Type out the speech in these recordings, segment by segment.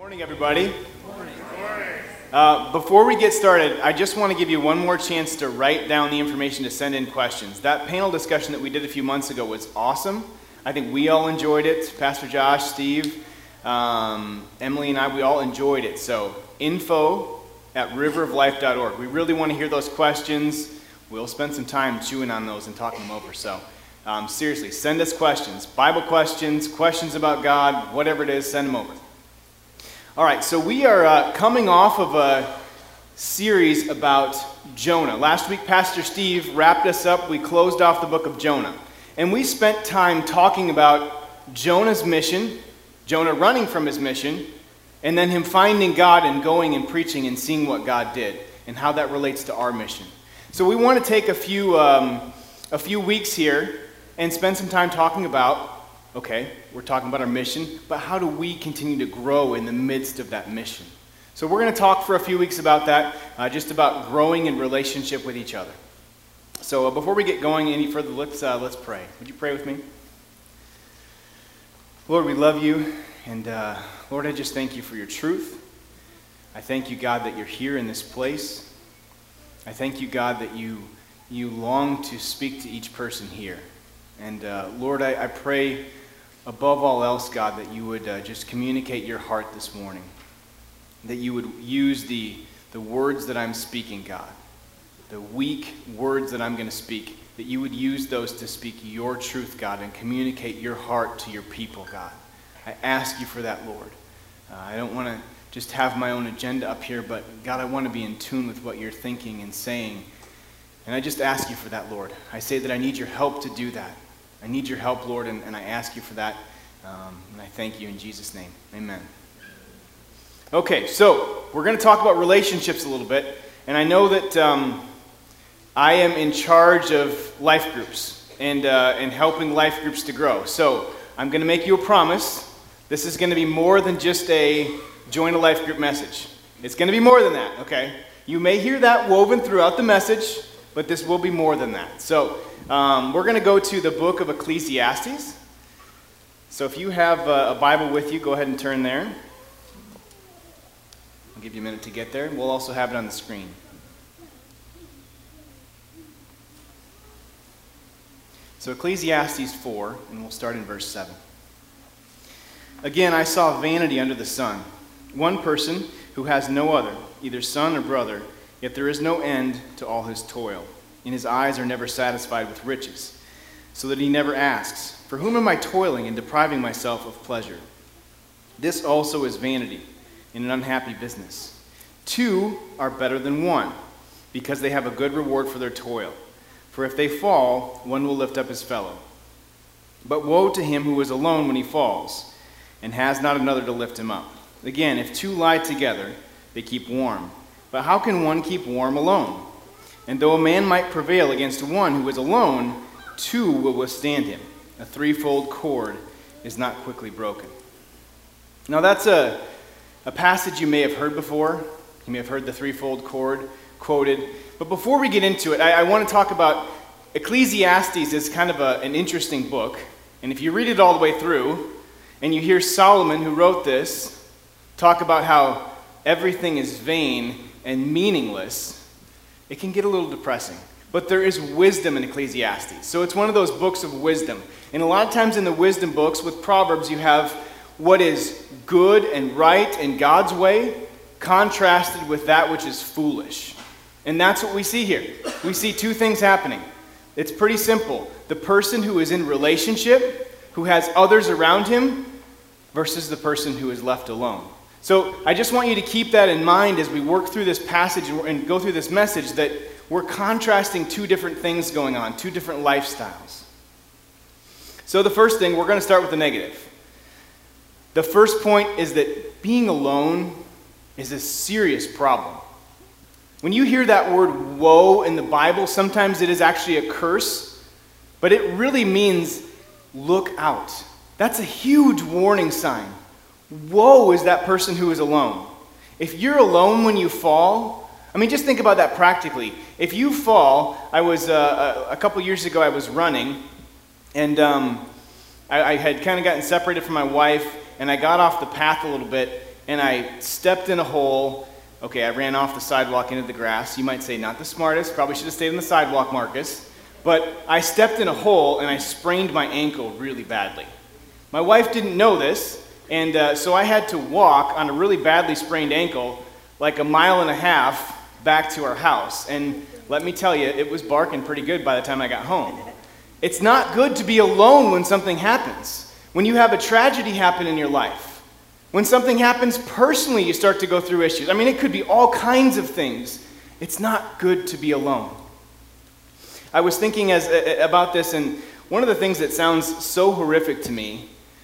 Morning, everybody. Before we get started, I just want to give you one more chance to write down the information to send in questions. That panel discussion that we did a few months ago was awesome. I think we all enjoyed it. Pastor Josh, Steve, Emily, and I, we all enjoyed it. So, info@riveroflife.org. We really want to hear those questions. We'll spend some time chewing on those and talking them over. So, seriously, send us questions. Bible questions, questions about God, whatever it is, send them over. All right, so we are coming off of a series about Jonah. Last week, Pastor Steve wrapped us up. We closed off the book of Jonah. And we spent time talking about Jonah's mission, Jonah running from his mission, and then him finding God and going and preaching and seeing what God did and how that relates to our mission. So we want to take a few weeks here and spend some time talking about, okay, we're talking about our mission, but how do we continue to grow in the midst of that mission? So we're going to talk for a few weeks about that, just about growing in relationship with each other. So before we get going any further, let's pray. Would you pray with me? Lord, we love you, and Lord, I just thank you for your truth. I thank you, God, that you're here in this place. I thank you, God, that you long to speak to each person here. And Lord, I pray above all else, God, that you would just communicate your heart this morning. That you would use the words that I'm speaking, God. The weak words that I'm going to speak. That you would use those to speak your truth, God, and communicate your heart to your people, God. I ask you for that, Lord. I don't want to just have my own agenda up here, but God, I want to be in tune with what you're thinking and saying. And I just ask you for that, Lord. I say that I need your help to do that. I need your help, Lord, and I ask you for that. And I thank you in Jesus' name. Amen. Okay, so we're going to talk about relationships a little bit. And I know that I am in charge of life groups and helping life groups to grow. So I'm going to make you a promise. This is going to be more than just a join a life group message. It's going to be more than that, okay? You may hear that woven throughout the message, but this will be more than that. So we're going to go to the book of Ecclesiastes. So if you have a Bible with you, go ahead and turn there. I'll give you a minute to get there. We'll also have it on the screen. So Ecclesiastes 4, and we'll start in verse 7. Again, I saw vanity under the sun. One person who has no other, either son or brother, yet there is no end to all his toil. And his eyes are never satisfied with riches, so that he never asks, for whom am I toiling and depriving myself of pleasure? This also is vanity, and an unhappy business. Two are better than one, because they have a good reward for their toil. For if they fall, one will lift up his fellow. But woe to him who is alone when he falls, and has not another to lift him up. Again, if two lie together, they keep warm. But how can one keep warm alone? And though a man might prevail against one who is alone, two will withstand him. A threefold cord is not quickly broken. Now that's a passage you may have heard before. You may have heard the threefold cord quoted. But before we get into it, I want to talk about Ecclesiastes is kind of an interesting book. And if you read it all the way through, and you hear Solomon, who wrote this, talk about how everything is vain and meaningless, it can get a little depressing. But there is wisdom in Ecclesiastes. So it's one of those books of wisdom. And a lot of times in the wisdom books, with Proverbs, you have what is good and right in God's way, contrasted with that which is foolish. And that's what we see here. We see two things happening. It's pretty simple. The person who is in relationship, who has others around him, versus the person who is left alone. So I just want you to keep that in mind as we work through this passage and go through this message, that we're contrasting two different things going on, two different lifestyles. So the first thing, we're going to start with the negative. The first point is that being alone is a serious problem. When you hear that word woe in the Bible, sometimes it is actually a curse, but it really means look out. That's a huge warning sign. Woe is that person who is alone. If you're alone when you fall, I mean, just think about that practically. If you fall, I was, a couple years ago, I was running, and I had kind of gotten separated from my wife, and I got off the path a little bit, and I stepped in a hole. Okay, I ran off the sidewalk into the grass. You might say, not the smartest, probably should have stayed on the sidewalk, Marcus. But I stepped in a hole and I sprained my ankle really badly. My wife didn't know this, and so I had to walk on a really badly sprained ankle like 1.5 miles back to our house. And let me tell you, it was barking pretty good by the time I got home. It's not good to be alone when something happens. When you have a tragedy happen in your life. When something happens personally, you start to go through issues. I mean, it could be all kinds of things. It's not good to be alone. I was thinking about this, and one of the things that sounds so horrific to me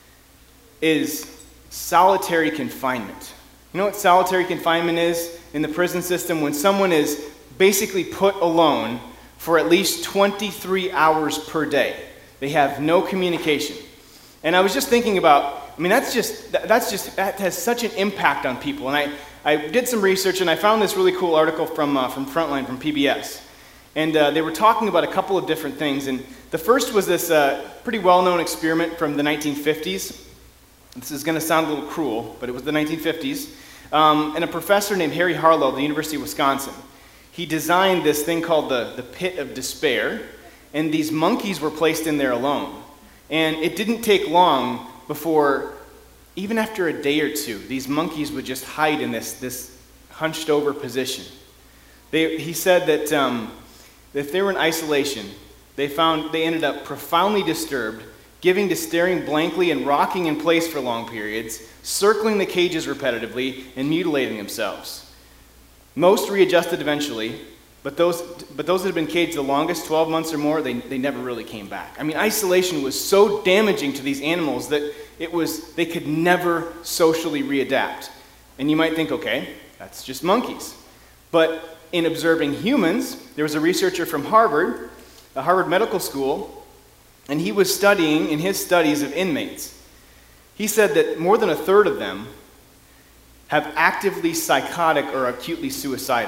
is solitary confinement. You know what solitary confinement is in the prison system? When someone is basically put alone for at least 23 hours per day. They have no communication. And I was just thinking about, I mean, that has such an impact on people. And I did some research, and I found this really cool article from Frontline, from PBS. And they were talking about a couple of different things. And the first was this pretty well-known experiment from the 1950s. This is going to sound a little cruel, but it was the 1950s. And a professor named Harry Harlow of the University of Wisconsin, he designed this thing called the Pit of Despair. And these monkeys were placed in there alone. And it didn't take long before, even after a day or two, these monkeys would just hide in this hunched over position. He said that if they were in isolation, they ended up profoundly disturbed, giving to staring blankly and rocking in place for long periods, circling the cages repetitively, and mutilating themselves. Most readjusted eventually, but those that had been caged the longest, 12 months or more, they never really came back. I mean, isolation was so damaging to these animals that they could never socially readapt. And you might think, okay, that's just monkeys. But in observing humans, there was a researcher from Harvard, the Harvard Medical School, and he was studying in his studies of inmates. He said that more than a third of them have actively psychotic or acutely suicidal.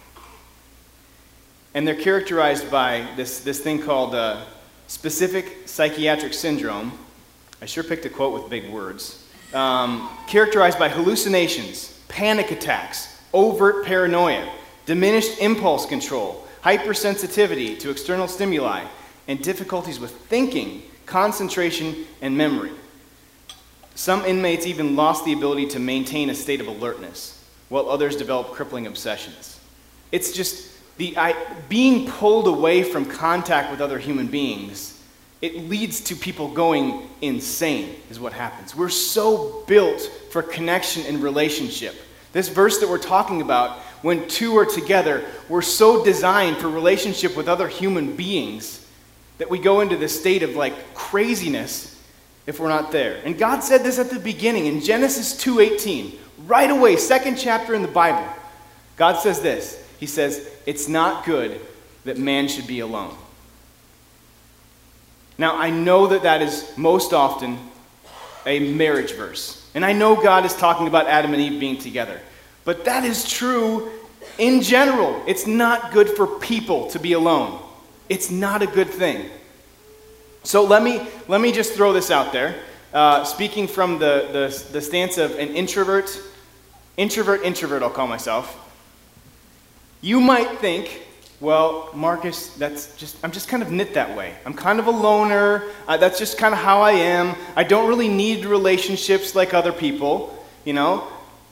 And they're characterized by this thing called specific psychiatric syndrome. I sure picked a quote with big words. Characterized by hallucinations, panic attacks, overt paranoia, diminished impulse control, hypersensitivity to external stimuli, and difficulties with thinking, concentration, and memory. Some inmates even lost the ability to maintain a state of alertness, while others developed crippling obsessions. It's just being pulled away from contact with other human beings, it leads to people going insane, is what happens. We're so built for connection and relationship. This verse that we're talking about, when two are together, we're so designed for relationship with other human beings that we go into this state of like craziness if we're not there. And God said this at the beginning in Genesis 2:18, right away, second chapter in the Bible. God says this. He says, it's not good that man should be alone. Now, I know that is most often a marriage verse. And I know God is talking about Adam and Eve being together. But that is true in general. It's not good for people to be alone. It's not a good thing. So let me just throw this out there. Speaking from the stance of an introvert, I'll call myself. You might think, well, Marcus, I'm just kind of knit that way. I'm kind of a loner. That's just kind of how I am. I don't really need relationships like other people, you know?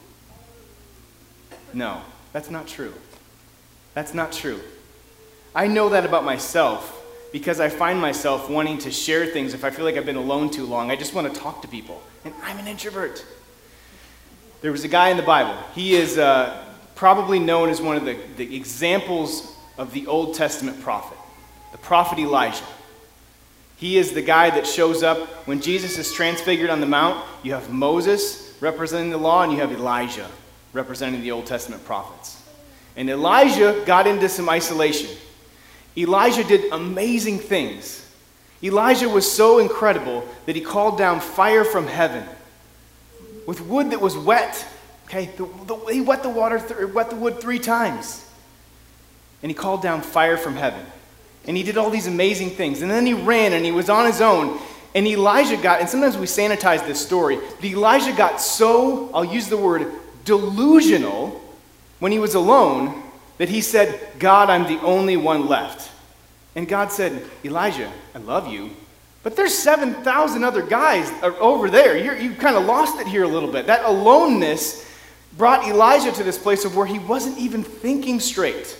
No, that's not true. That's not true. I know that about myself because I find myself wanting to share things if I feel like I've been alone too long. I just want to talk to people, and I'm an introvert. There was a guy in the Bible. He is probably known as one of the examples of the Old Testament prophet, the prophet Elijah. He is the guy that shows up when Jesus is transfigured on the mount. You have Moses representing the law, and you have Elijah representing the Old Testament prophets. And Elijah got into some isolation. Elijah did amazing things. Elijah was so incredible that he called down fire from heaven with wood that was wet. Okay, he wet the wood 3 times. And he called down fire from heaven. And he did all these amazing things. And then he ran and he was on his own. And Elijah got, and sometimes we sanitize this story, but Elijah got so, I'll use the word, delusional when he was alone that he said, God, I'm the only one left. And God said, Elijah, I love you, but there's 7,000 other guys over there. You kind of lost it here a little bit. That aloneness brought Elijah to this place of where he wasn't even thinking straight.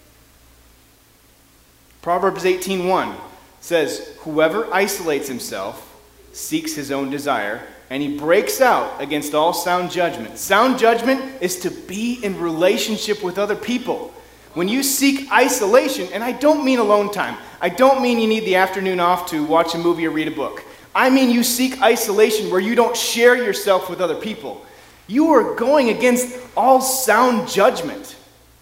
Proverbs 18:1 says, whoever isolates himself seeks his own desire, and he breaks out against all sound judgment. Sound judgment is to be in relationship with other people. When you seek isolation, and I don't mean alone time. I don't mean you need the afternoon off to watch a movie or read a book. I mean you seek isolation where you don't share yourself with other people. You are going against all sound judgment.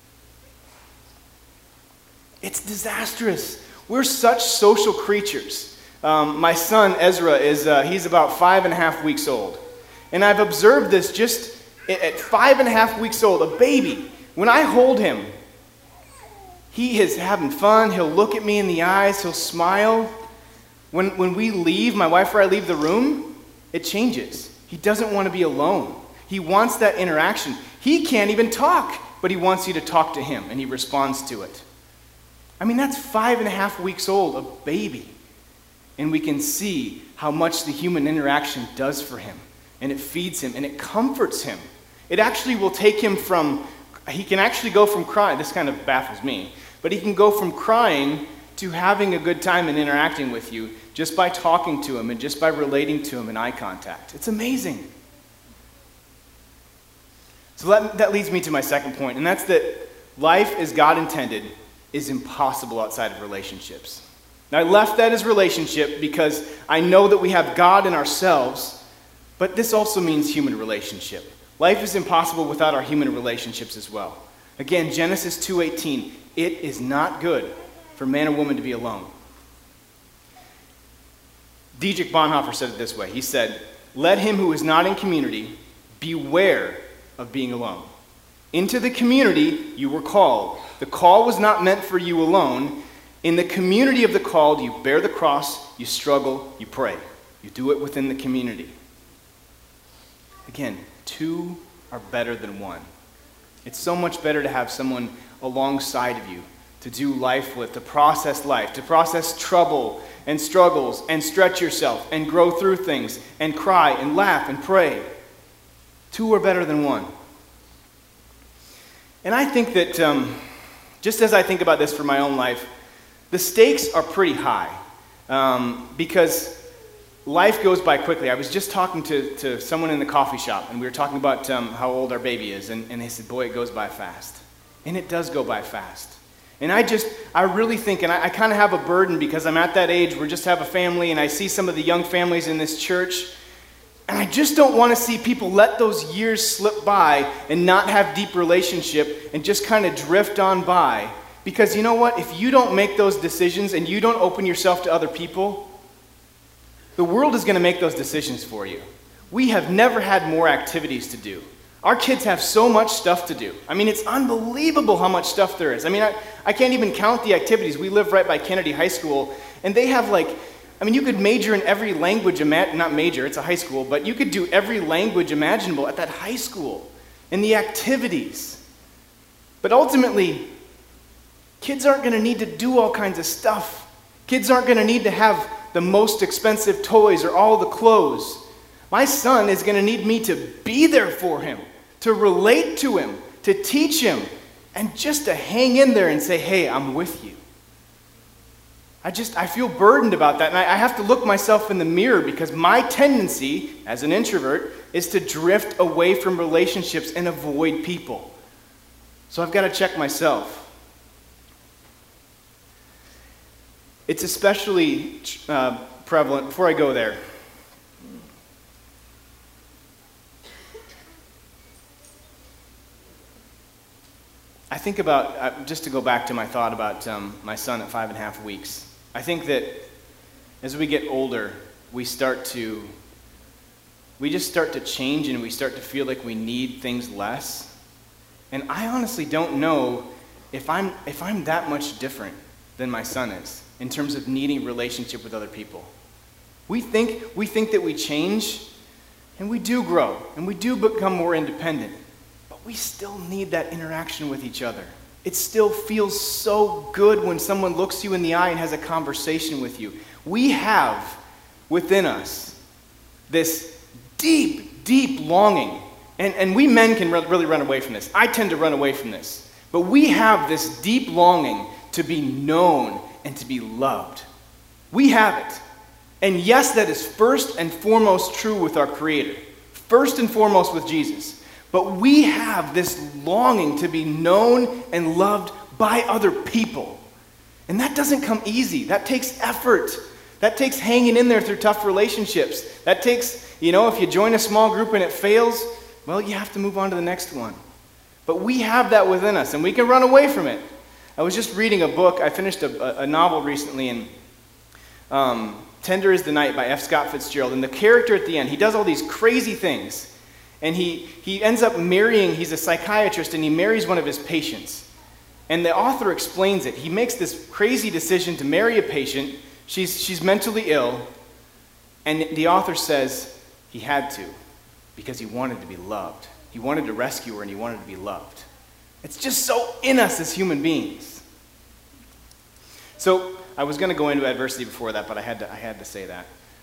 It's disastrous. We're such social creatures. My son, Ezra, he's about 5.5 weeks old. And I've observed this just at 5.5 weeks old, a baby. When I hold him, he is having fun. He'll look at me in the eyes. He'll smile. When we leave, my wife or I leave the room, it changes. He doesn't want to be alone. He wants that interaction. He can't even talk, but he wants you to talk to him, and he responds to it. I mean, that's 5.5 weeks old, a baby. And we can see how much the human interaction does for him. And it feeds him, and it comforts him. It actually will take him from, he can actually go from crying, this kind of baffles me, but he can go from crying to having a good time and interacting with you just by talking to him and just by relating to him in eye contact. It's amazing. So that leads me to my second point, and that's that life as God intended is impossible outside of relationships. Now, I left that as relationship because I know that we have God in ourselves, but this also means human relationship. Life is impossible without our human relationships as well. Again, Genesis 2:18, it is not good for man or woman to be alone. Dietrich Bonhoeffer said it this way. He said, let him who is not in community beware of being alone. Into the community you were called. The call was not meant for you alone. In the community of the called, you bear the cross, you struggle, you pray. You do it within the community. Again, two are better than one. It's so much better to have someone alongside of you to do life with, to process trouble and struggles and stretch yourself and grow through things and cry and laugh and pray. Two are better than one. And I think that, just as I think about this for my own life, the stakes are pretty high because life goes by quickly. I was just talking to someone in the coffee shop, and we were talking about how old our baby is, and they said, boy, it goes by fast. And it does go by fast. And I really think, and I kind of have a burden because I'm at that age where I just have a family, and I see some of the young families in this church, and I just don't want to see people let those years slip by and not have deep relationship and just kind of drift on by. Because you know what? If you don't make those decisions and you don't open yourself to other people, the world is going to make those decisions for you. We have never had more activities to do. Our kids have so much stuff to do. I mean, it's unbelievable how much stuff there is. I mean, I can't even count the activities. We live right by Kennedy High School, and they have you could major in every language, not major, it's a high school, but you could do every language imaginable at that high school, and the activities. But ultimately, kids aren't going to need to do all kinds of stuff. Kids aren't going to need to have the most expensive toys or all the clothes. My son is going to need me to be there for him, to relate to him, to teach him, and just to hang in there and say, hey, I'm with you. I feel burdened about that, and I have to look myself in the mirror because my tendency as an introvert is to drift away from relationships and avoid people. So I've got to check myself. It's especially prevalent, before I go there, I think about, just to go back to my thought about my son at 5.5 weeks, I think that as we get older, we just start to change and we start to feel like we need things less. And I honestly don't know if I'm that much different than my son is in terms of needing relationship with other people. We think that we change, and we do grow, and we do become more independent. But we still need that interaction with each other. It still feels so good when someone looks you in the eye and has a conversation with you. We have within us this deep, deep longing. And we men can really run away from this. I tend to run away from this. But we have this deep longing to be known and to be loved. We have it. And yes, that is first and foremost true with our Creator. First and foremost with Jesus. But we have this longing to be known and loved by other people. And that doesn't come easy. That takes effort. That takes hanging in there through tough relationships. That takes, if you join a small group and it fails, well, you have to move on to the next one. But we have that within us, and we can run away from it. I was just reading a book. I finished a novel recently, and Tender is the Night by F. Scott Fitzgerald. And the character at the end, he does all these crazy things. And he ends up marrying, he's a psychiatrist, and he marries one of his patients. And the author explains it. He makes this crazy decision to marry a patient. She's mentally ill. And the author says he had to because he wanted to be loved. He wanted to rescue her, and he wanted to be loved. It's just so in us as human beings. So I was going to go into adversity before that, but I had to say that.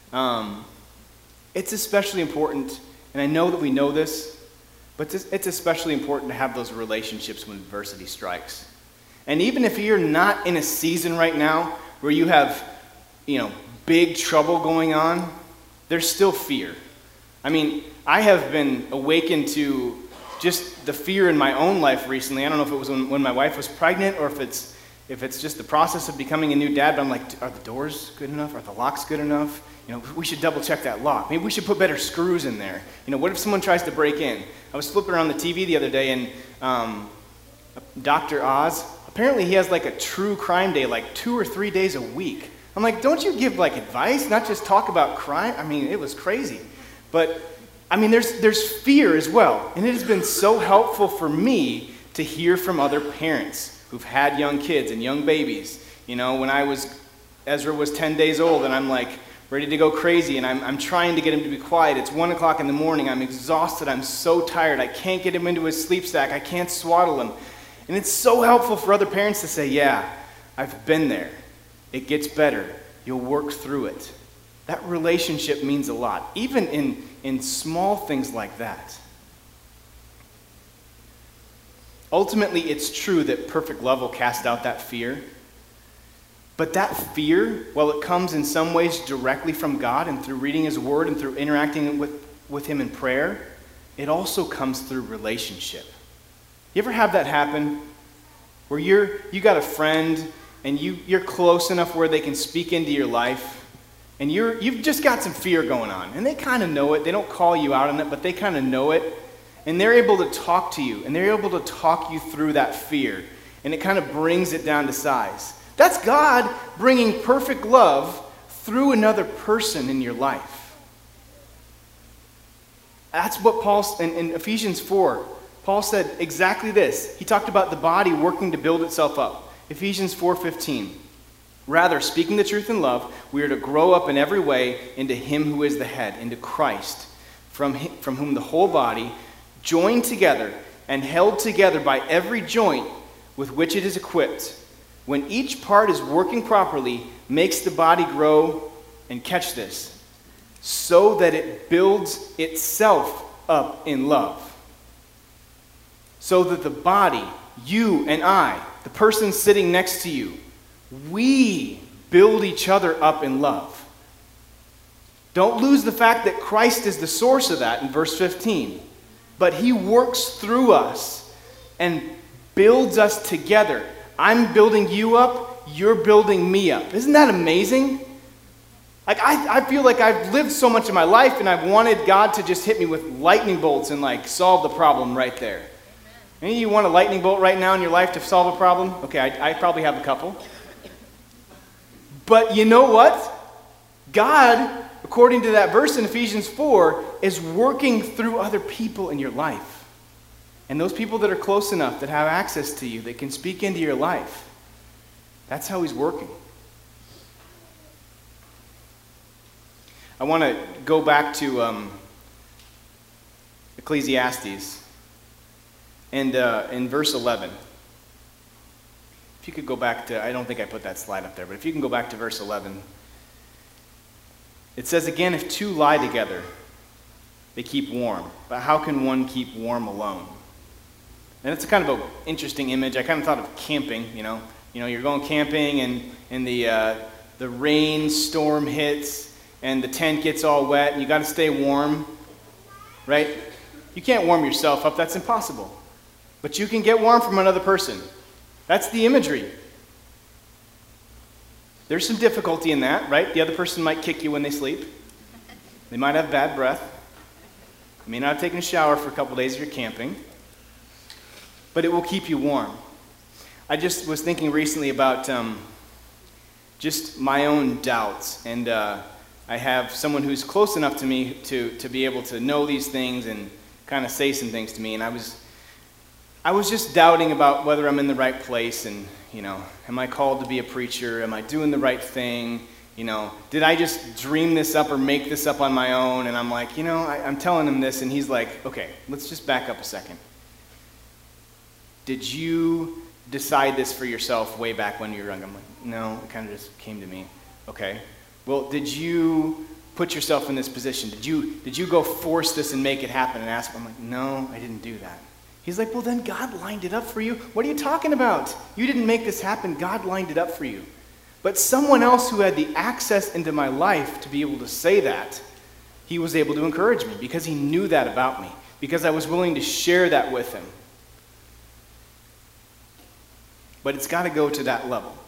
It's especially important, and I know that we know this, but it's especially important to have those relationships when adversity strikes. And even if you're not in a season right now where you have, big trouble going on, there's still fear. I mean, I have been awakened to just the fear in my own life recently. I don't know if it was when my wife was pregnant or if it's just the process of becoming a new dad, but I'm like, are the doors good enough? Are the locks good enough? We should double check that lock. Maybe we should put better screws in there. What if someone tries to break in? I was flipping around the TV the other day, and Dr. Oz, apparently he has like a true crime day, like 2 or 3 days a week. I'm like, don't you give like advice, not just talk about crime? I mean, it was crazy. But, there's fear as well. And it has been so helpful for me to hear from other parents who've had young kids and young babies. When Ezra was 10 days old, and I'm like ready to go crazy, and I'm trying to get him to be quiet. It's 1 o'clock in the morning. I'm exhausted. I'm so tired. I can't get him into his sleep sack. I can't swaddle him. And it's so helpful for other parents to say, yeah, I've been there. It gets better. You'll work through it. That relationship means a lot, even in small things like that. Ultimately, it's true that perfect love will cast out that fear. But that fear, while it comes in some ways directly from God and through reading His Word and through interacting with Him in prayer, it also comes through relationship. You ever have that happen? Where you got a friend and you're close enough where they can speak into your life, and you've just got some fear going on, and they kind of know it. They don't call you out on it, but they kind of know it, and they're able to talk to you, and they're able to talk you through that fear, and it kind of brings it down to size. That's God bringing perfect love through another person in your life. That's what Paul, in Ephesians 4, Paul said exactly this. He talked about the body working to build itself up. Ephesians 4:15. Rather, speaking the truth in love, we are to grow up in every way into Him who is the head, into Christ, from whom the whole body, joined together and held together by every joint with which it is equipped, when each part is working properly, makes the body grow, and catch this, so that it builds itself up in love. So that the body, you and I, the person sitting next to you, we build each other up in love. Don't lose the fact that Christ is the source of that in verse 15. But He works through us and builds us together. I'm building you up, you're building me up. Isn't that amazing? Like I feel like I've lived so much of my life and I've wanted God to just hit me with lightning bolts and solve the problem right there. Any of you want a lightning bolt right now in your life to solve a problem? Okay, I probably have a couple. But you know what? God, according to that verse in Ephesians 4, is working through other people in your life. And those people that are close enough, that have access to you, that can speak into your life, that's how He's working. I want to go back to Ecclesiastes and in verse 11. If you could go back to, I don't think I put that slide up there, but if you can go back to verse 11. It says again, if two lie together, they keep warm. But how can one keep warm alone? And it's kind of an interesting image. I kind of thought of camping, you know. You're going camping and the rain storm hits and the tent gets all wet and you got to stay warm, right? You can't warm yourself up. That's impossible. But you can get warm from another person. That's the imagery. There's some difficulty in that, right? The other person might kick you when they sleep. They might have bad breath. You may not have taken a shower for a couple days if you're camping. But it will keep you warm. I just was thinking recently about just my own doubts. And I have someone who's close enough to me to be able to know these things and kind of say some things to me. And I was just doubting about whether I'm in the right place and, am I called to be a preacher? Am I doing the right thing? Did I just dream this up or make this up on my own? And I'm like, I'm telling him this, and he's like, okay, let's just back up a second. Did you decide this for yourself way back when you were young? I'm like, no, it kind of just came to me. Okay. Well, did you put yourself in this position? Did you go force this and make it happen and ask? I'm like, no, I didn't do that. He's like, well, then God lined it up for you. What are you talking about? You didn't make this happen. God lined it up for you. But someone else who had the access into my life to be able to say that, he was able to encourage me because he knew that about me, because I was willing to share that with him. But it's got to go to that level.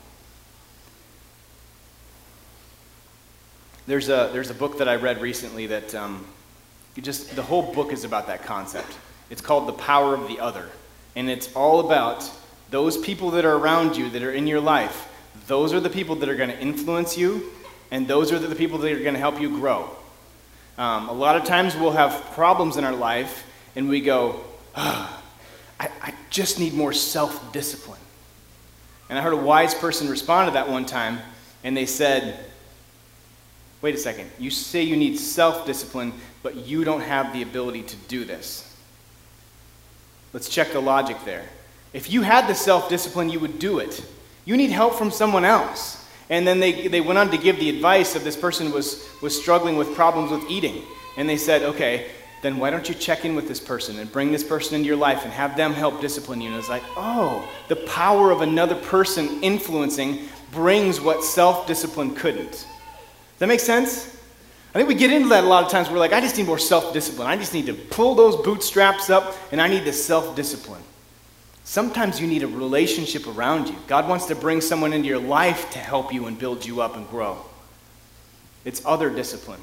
There's a book that I read recently that the whole book is about that concept. It's called The Power of the Other. And it's all about those people that are around you, that are in your life. Those are the people that are going to influence you, and those are the people that are going to help you grow. A lot of times we'll have problems in our life, and we go, I just need more self-discipline. And I heard a wise person respond to that one time, and they said, wait a second, you say you need self-discipline, but you don't have the ability to do this. Let's check the logic there. If you had the self-discipline, you would do it. You need help from someone else. And then they went on to give the advice of this person was struggling with problems with eating. And they said, okay, then why don't you check in with this person and bring this person into your life and have them help discipline you? And it's like, oh, the power of another person influencing brings what self-discipline couldn't. Does that make sense? I think we get into that a lot of times. We're like, I just need more self-discipline. I just need to pull those bootstraps up, and I need the self-discipline. Sometimes you need a relationship around you. God wants to bring someone into your life to help you and build you up and grow. It's other discipline.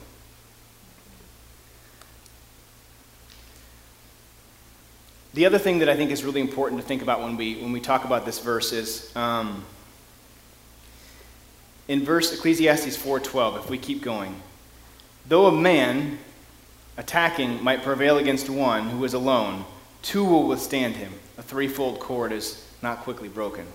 The other thing that I think is really important to think about when we talk about this verse is in Ecclesiastes 4:12, if we keep going. Though a man attacking might prevail against one who is alone, two will withstand him. A threefold cord is not quickly broken.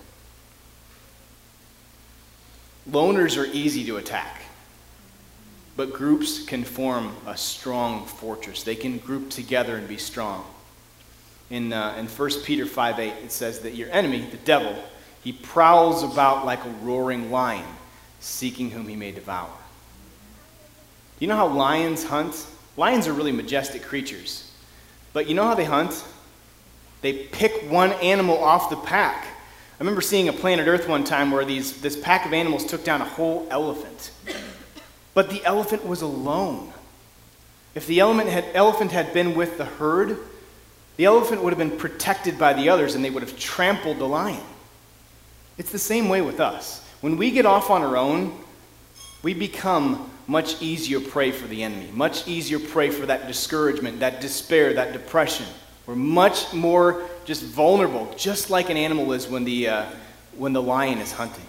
Loners are easy to attack, but groups can form a strong fortress. They can group together and be strong. In 1 Peter 5:8, it says that your enemy, the devil, he prowls about like a roaring lion, seeking whom he may devour. You know how lions hunt? Lions are really majestic creatures. But you know how they hunt? They pick one animal off the pack. I remember seeing a Planet Earth one time where this pack of animals took down a whole elephant. But the elephant was alone. If the elephant had been with the herd, the elephant would have been protected by the others and they would have trampled the lion. It's the same way with us. When we get off on our own, we become much easier prey for the enemy, much easier prey for that discouragement, that despair, that depression. We're much more just vulnerable, just like an animal is when the lion is hunting.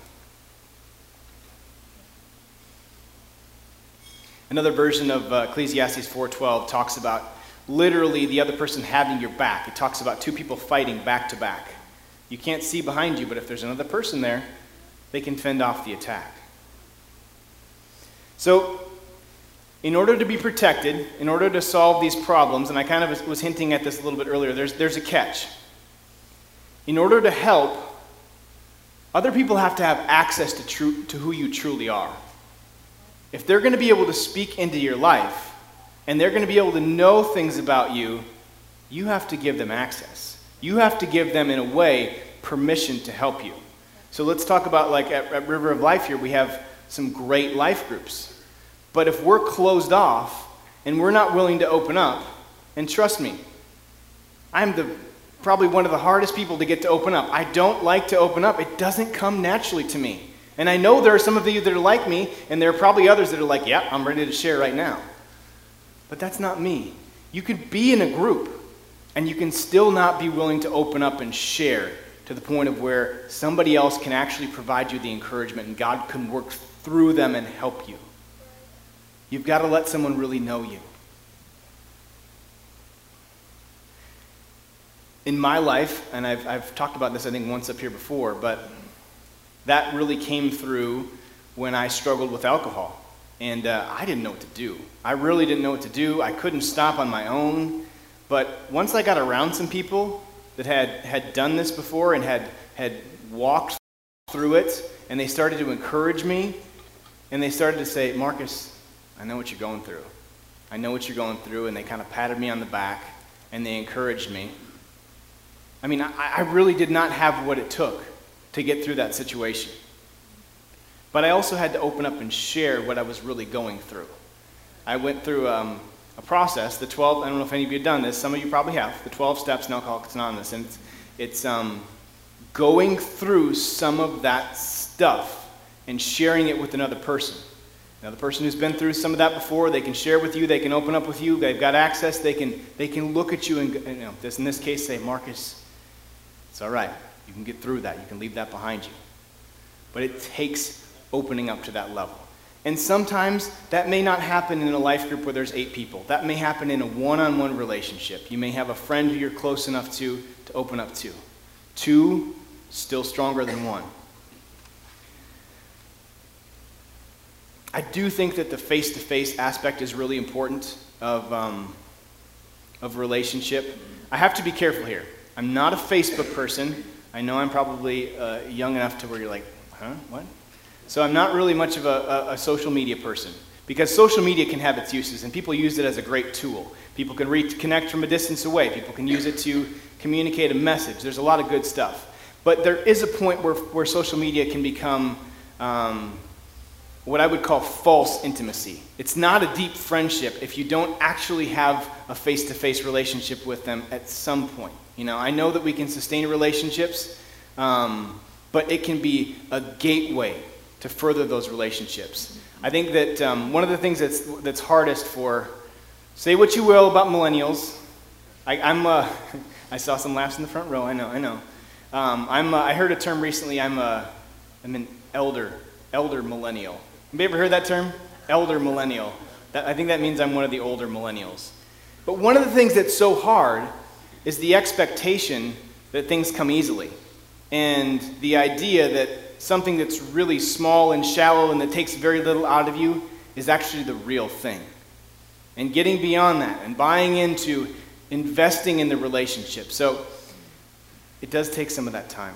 Another version of Ecclesiastes 4:12 talks about literally the other person having your back. It talks about two people fighting back to back. You can't see behind you, but if there's another person there, they can fend off the attack. So, in order to be protected, in order to solve these problems, and I kind of was hinting at this a little bit earlier, there's a catch. In order to help, other people have to have access to who you truly are. If they're going to be able to speak into your life, and they're going to be able to know things about you, you have to give them access. You have to give them, in a way, permission to help you. So let's talk about, like at River of Life here, we have some great life groups. But if we're closed off and we're not willing to open up, and trust me, I'm probably one of the hardest people to get to open up. I don't like to open up. It doesn't come naturally to me. And I know there are some of you that are like me, and there are probably others that are like, yeah, I'm ready to share right now. But that's not me. You could be in a group, and you can still not be willing to open up and share to the point of where somebody else can actually provide you the encouragement, and God can work through them and help you. You've got to let someone really know you. In my life, and I've talked about this I think once up here before, but that really came through when I struggled with alcohol. And I didn't know what to do. I really didn't know what to do. I couldn't stop on my own. But once I got around some people that had done this before and had walked through it, and they started to encourage me, and they started to say, Marcus, I know what you're going through. I know what you're going through, and they kind of patted me on the back, and they encouraged me. I mean, I really did not have what it took to get through that situation. But I also had to open up and share what I was really going through. I went through a process, the 12, I don't know if any of you have done this, some of you probably have, the 12 steps in Alcoholics Anonymous, and it's going through some of that stuff and sharing it with another person. Now, the person who's been through some of that before, they can share with you, they can open up with you, they've got access, they can look at you and in this case say, Marcus, it's all right. You can get through that. You can leave that behind you. But it takes opening up to that level. And sometimes that may not happen in a life group where there's 8 people. That may happen in a one-on-one relationship. You may have a friend who you're close enough to open up to. 2, still stronger than 1. I do think that the face-to-face aspect is really important of relationship. I have to be careful here. I'm not a Facebook person. I know I'm probably young enough to where you're like, huh, what? So I'm not really much of a social media person, because social media can have its uses, and people use it as a great tool. People can connect from a distance away. People can use it to communicate a message. There's a lot of good stuff. But there is a point where social media can become what I would call false intimacy. It's not a deep friendship if you don't actually have a face-to-face relationship with them at some point. You know, I know that we can sustain relationships, but it can be a gateway to further those relationships. I think that one of the things that's hardest for, say what you will about millennials. I saw some laughs in the front row. I know. I heard a term recently. I'm an elder millennial. Have you ever heard that term? Elder millennial. I think that means I'm one of the older millennials. But one of the things that's so hard is the expectation that things come easily. And the idea that something that's really small and shallow and that takes very little out of you is actually the real thing. And getting beyond that and buying into investing in the relationship. So it does take some of that time.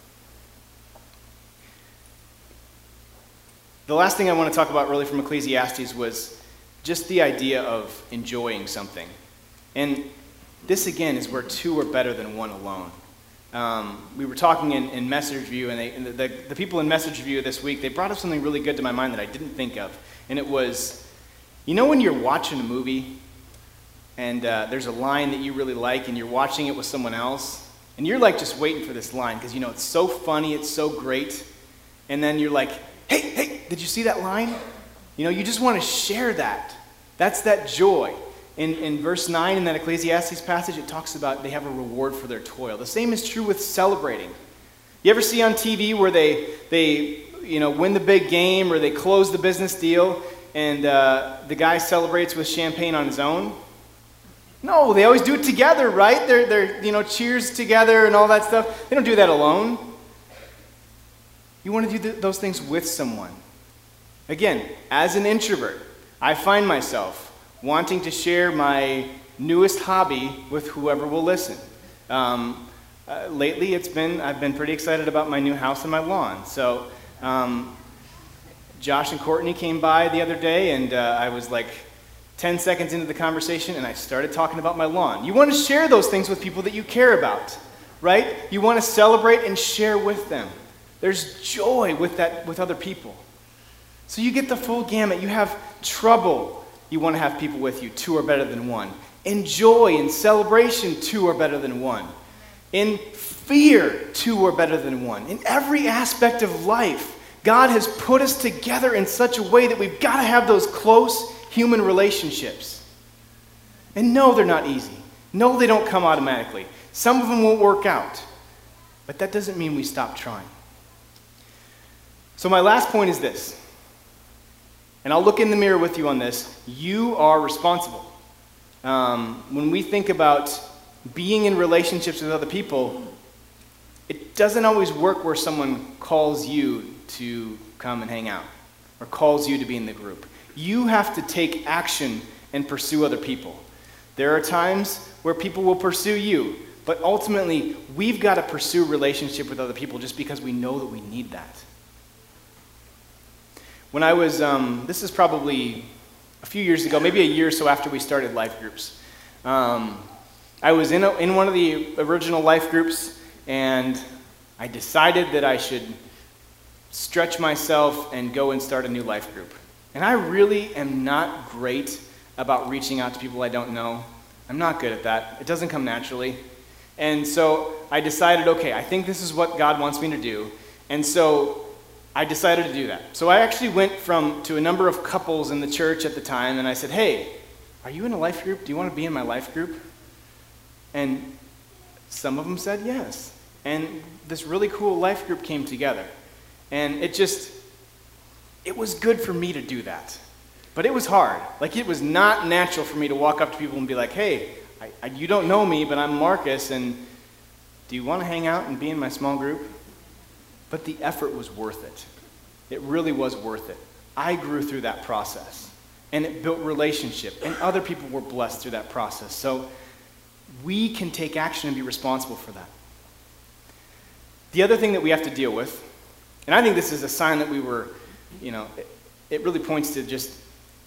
The last thing I want to talk about really from Ecclesiastes was just the idea of enjoying something. And this again is where 2 are better than 1 alone. We were talking in Message Review, and the people in Message Review this week, they brought up something really good to my mind that I didn't think of. And it was, you know when you're watching a movie and there's a line that you really like and you're watching it with someone else, and you're like just waiting for this line because you know it's so funny, it's so great, and then you're like, hey, did you see that line? You know, you just want to share that. That's that joy. In verse 9 in that Ecclesiastes passage, it talks about they have a reward for their toil. The same is true with celebrating. You ever see on TV where they win the big game or they close the business deal and the guy celebrates with champagne on his own? No, they always do it together, right? They're cheers together and all that stuff. They don't do that alone. You want to do those things with someone. Again, as an introvert, I find myself wanting to share my newest hobby with whoever will listen. Lately, I've been pretty excited about my new house and my lawn. So, Josh and Courtney came by the other day, and I was like 10 seconds into the conversation, and I started talking about my lawn. You want to share those things with people that you care about, right? You want to celebrate and share with them. There's joy with that, with other people. So you get the full gamut. You have trouble, you want to have people with you. 2 are better than 1. In joy and celebration, 2 are better than 1. In fear, 2 are better than 1. In every aspect of life, God has put us together in such a way that we've got to have those close human relationships. And no, they're not easy. No, they don't come automatically. Some of them won't work out. But that doesn't mean we stop trying. So my last point is this. And I'll look in the mirror with you on this. You are responsible. When we think about being in relationships with other people, it doesn't always work where someone calls you to come and hang out or calls you to be in the group. You have to take action and pursue other people. There are times where people will pursue you, but ultimately, we've got to pursue a relationship with other people just because we know that we need that. When I was, this is probably a few years ago, maybe a year or so after we started life groups, I was in one of the original life groups, and I decided that I should stretch myself and go and start a new life group. And I really am not great about reaching out to people I don't know. I'm not good at that. It doesn't come naturally. And so I decided, okay, I think this is what God wants me to do. And so I decided to do that. So I actually went to a number of couples in the church at the time, and I said, hey, are you in a life group? Do you want to be in my life group? And some of them said yes. And this really cool life group came together. And it was good for me to do that. But it was hard. Like, it was not natural for me to walk up to people and be like, hey, you don't know me, but I'm Marcus, and do you want to hang out and be in my small group? But the effort was worth it. It really was worth it. I grew through that process, and it built relationship, and other people were blessed through that process. So we can take action and be responsible for that. The other thing that we have to deal with, and I think this is a sign that we were, it really points to just,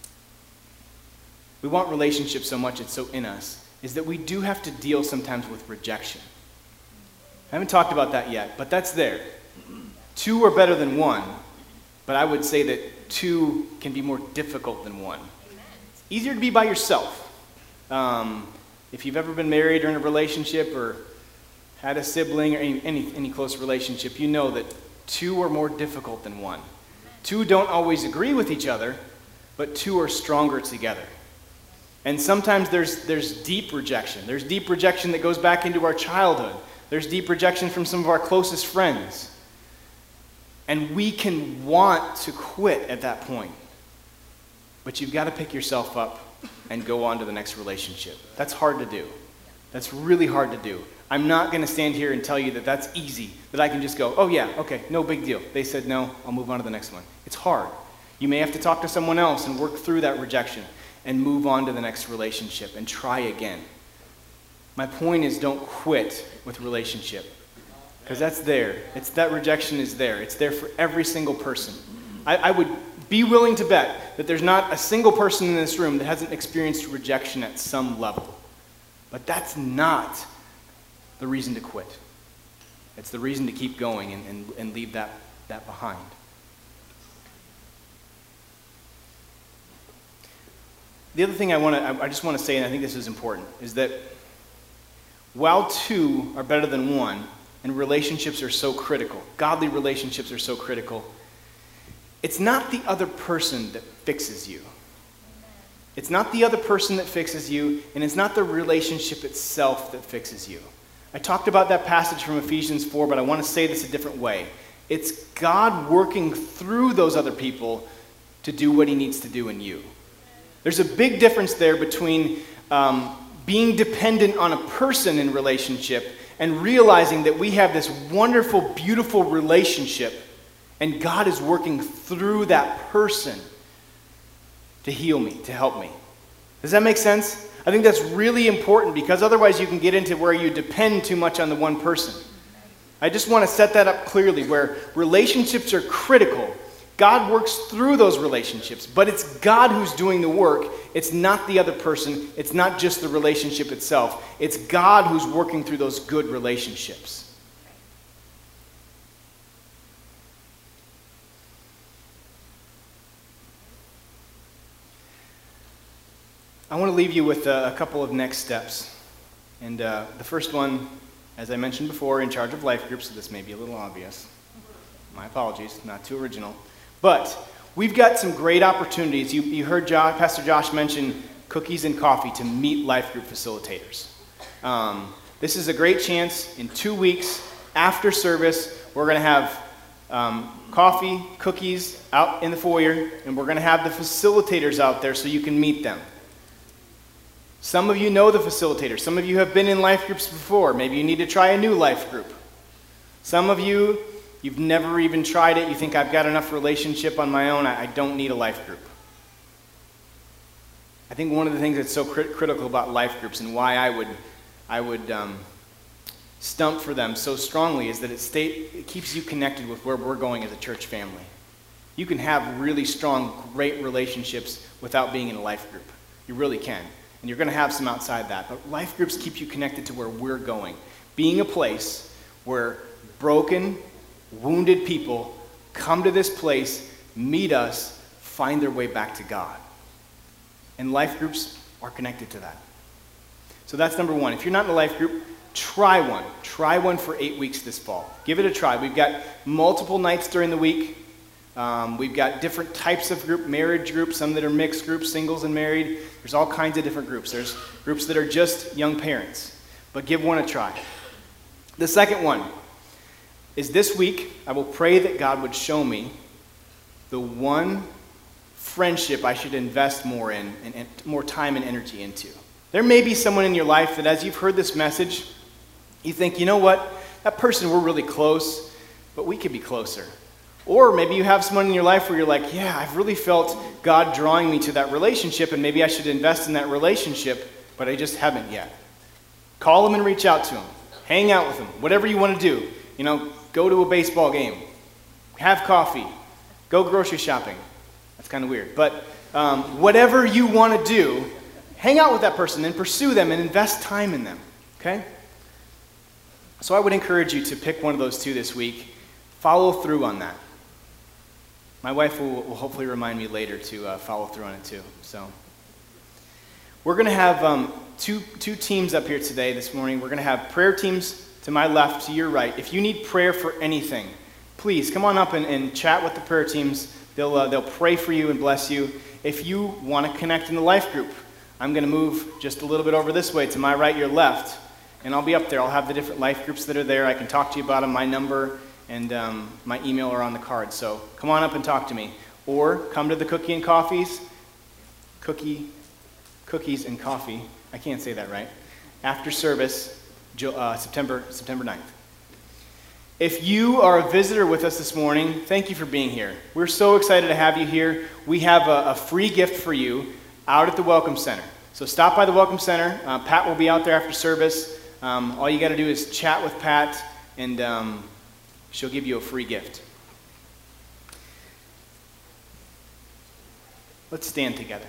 we want relationships so much, it's so in us, is that we do have to deal sometimes with rejection. I haven't talked about that yet, but that's there. 2 are better than 1, but I would say that 2 can be more difficult than 1. It's easier to be by yourself. If you've ever been married or in a relationship or had a sibling or any close relationship, you know that 2 are more difficult than 1. 2 don't always agree with each other, but 2 are stronger together. And sometimes there's deep rejection. There's deep rejection that goes back into our childhood. There's deep rejection from some of our closest friends. And we can want to quit at that point. But you've got to pick yourself up and go on to the next relationship. That's hard to do. That's really hard to do. I'm not going to stand here and tell you that that's easy, that I can just go, oh yeah, okay, no big deal. They said no, I'll move on to the next one. It's hard. You may have to talk to someone else and work through that rejection and move on to the next relationship and try again. My point is, don't quit with relationship, because that's there. That rejection is there. It's there for every single person. I would be willing to bet that there's not a single person in this room that hasn't experienced rejection at some level. But that's not the reason to quit. It's the reason to keep going and leave that behind. The other thing I just want to say, and I think this is important, is that while 2 are better than 1, and relationships are so critical, godly relationships are so critical, it's not the other person that fixes you. It's not the other person that fixes you, and it's not the relationship itself that fixes you. I talked about that passage from Ephesians 4, but I want to say this a different way. It's God working through those other people to do what he needs to do in you. There's a big difference there between being dependent on a person in relationship and realizing that we have this wonderful, beautiful relationship, and God is working through that person to heal me, to help me. Does that make sense? I think that's really important because otherwise you can get into where you depend too much on the one person. I just want to set that up clearly, where relationships are critical. God works through those relationships, but it's God who's doing the work. It's not the other person. It's not just the relationship itself. It's God who's working through those good relationships. I want to leave you with a couple of next steps. And the first one, as I mentioned before, in charge of life groups, so this may be a little obvious. My apologies, not too original. But we've got some great opportunities. You heard Pastor Josh mention cookies and coffee to meet life group facilitators. This is a great chance. In 2 weeks after service, we're going to have coffee, cookies out in the foyer, and we're going to have the facilitators out there so you can meet them. Some of you know the facilitators. Some of you have been in life groups before. Maybe you need to try a new life group. Some of you, you've never even tried it. You think, I've got enough relationship on my own. I don't need a life group. I think one of the things that's so critical about life groups and why I would stump for them so strongly is that it keeps you connected with where we're going as a church family. You can have really strong, great relationships without being in a life group. You really can. And you're going to have some outside that. But life groups keep you connected to where we're going. Being a place where broken, wounded people come to this place, meet us, find their way back to God. And life groups are connected to that. So that's number one. If you're not in a life group, try one. Try one for 8 weeks this fall. Give it a try. We've got multiple nights during the week. We've got different types of group, marriage groups, some that are mixed groups, singles and married. There's all kinds of different groups. There's groups that are just young parents. But give one a try. The second one is this week, I will pray that God would show me the one friendship I should invest more in and more time and energy into. There may be someone in your life that as you've heard this message, you think, you know what, that person, we're really close, but we could be closer. Or maybe you have someone in your life where you're like, yeah, I've really felt God drawing me to that relationship, and maybe I should invest in that relationship, but I just haven't yet. Call them and reach out to them. Hang out with them. Whatever you want to do. You know, go to a baseball game. Have coffee. Go grocery shopping. That's kind of weird. But whatever you want to do, hang out with that person and pursue them and invest time in them. Okay? So I would encourage you to pick one of those two this week. Follow through on that. My wife will hopefully remind me later to follow through on it too. So we're going to have two teams up here today this morning. We're going to have prayer teams to my left, to your right. If you need prayer for anything, please come on up and chat with the prayer teams. They'll pray for you and bless you. If you want to connect in the life group, I'm going to move just a little bit over this way to my right, your left, and I'll be up there. I'll have the different life groups that are there. I can talk to you about them. My number and my email are on the card. So come on up and talk to me. Or come to the cookies and coffee. I can't say that right. After service, September 9th. If you are a visitor with us this morning, thank you for being here. We're so excited to have you here. We have a free gift for you out at the Welcome Center. So stop by the Welcome Center. Pat will be out there after service. All you got to do is chat with Pat, and she'll give you a free gift. Let's stand together.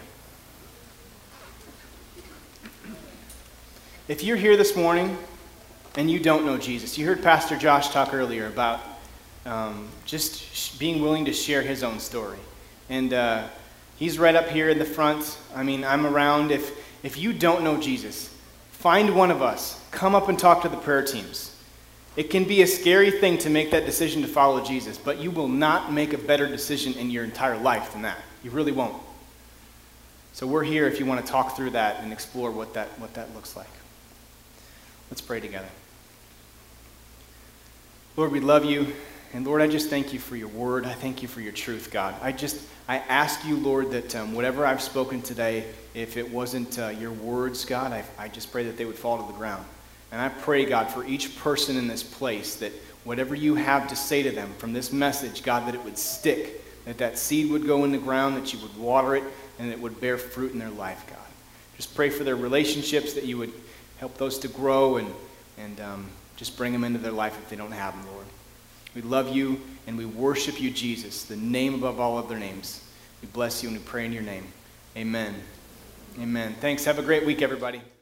If you're here this morning and you don't know Jesus, you heard Pastor Josh talk earlier about just being willing to share his own story. And he's right up here in the front. I mean, I'm around. If you don't know Jesus, find one of us. Come up and talk to the prayer teams. It can be a scary thing to make that decision to follow Jesus, but you will not make a better decision in your entire life than that. You really won't. So we're here if you want to talk through that and explore what that looks like. Let's pray together. Lord, we love you. And Lord, I just thank you for your word. I thank you for your truth, God. I ask you, Lord, that whatever I've spoken today, if it wasn't your words, God, I just pray that they would fall to the ground. And I pray, God, for each person in this place, that whatever you have to say to them from this message, God, that it would stick, that seed would go in the ground, that you would water it, and it would bear fruit in their life, God. Just pray for their relationships, that you would help those to grow and just bring them into their life if they don't have them, Lord. We love you and we worship you, Jesus, the name above all other names. We bless you and we pray in your name. Amen. Amen. Thanks. Have a great week, everybody.